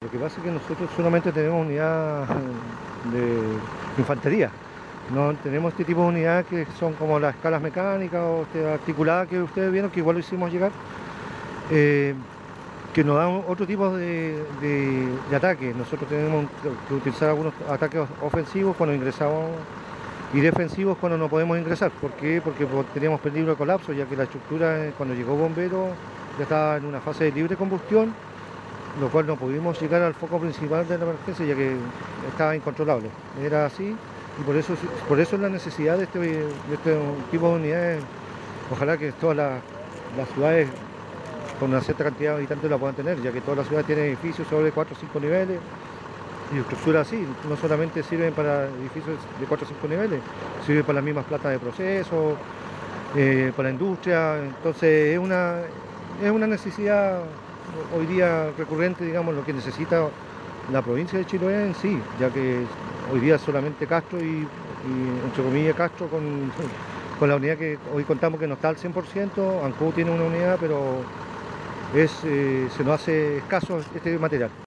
Lo que pasa es que nosotros solamente tenemos unidad de infantería. No tenemos este tipo de unidades que son como las escalas mecánicas o articuladas que ustedes vieron, que igual lo hicimos llegar, eh, que nos dan otro tipo de ataque. Nosotros tenemos que utilizar algunos ataques ofensivos cuando ingresamos y defensivos cuando no podemos ingresar. ¿Por qué? Porque teníamos peligro de colapso, ya que la estructura cuando llegó bombero ya estaba en una fase de libre combustión, lo cual no pudimos llegar al foco principal de la emergencia ya que estaba incontrolable. Era así y por eso es la necesidad de este tipo de unidades. Ojalá que todas las ciudades con una cierta cantidad de habitantes la puedan tener, ya que todas las ciudades tienen edificios sobre 4 o 5 niveles y estructuras así. No solamente sirven para edificios de 4 o 5 niveles, sirven para las mismas plantas de proceso, para la industria. Entonces es una necesidad hoy día recurrente, digamos, lo que necesita la provincia de Chiloé en sí, ya que hoy día solamente Castro y entre comillas Castro con la unidad que hoy contamos que no está al 100%, Ancud tiene una unidad, pero se nos hace escaso este material.